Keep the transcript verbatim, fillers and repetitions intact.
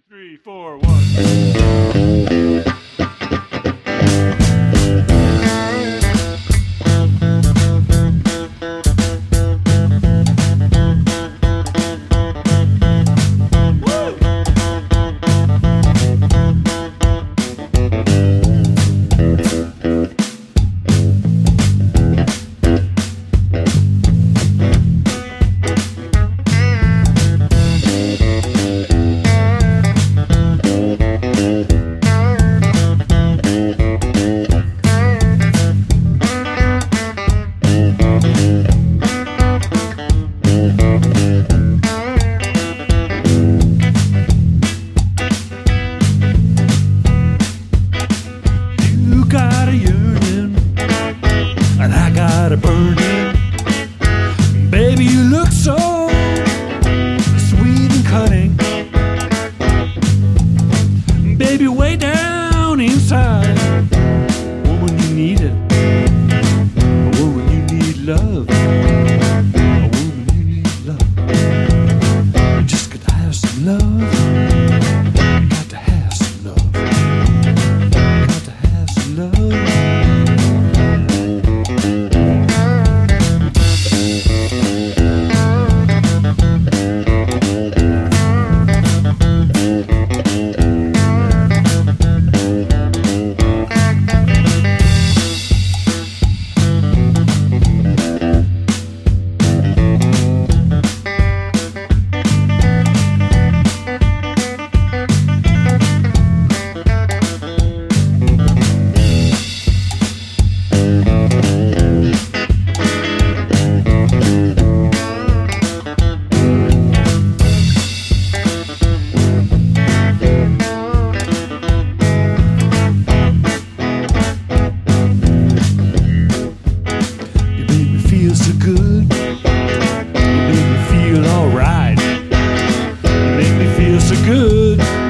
three, four, one. Got a yearning, and I got a burning. Baby, you look so sweet and cunning. Baby, way down inside, woman, you need it. A woman, you need love. A woman, you need love. You just gotta have some love. You got to have some love. Got to have some love. Feel so good, you make me feel alright. You make me feel so good.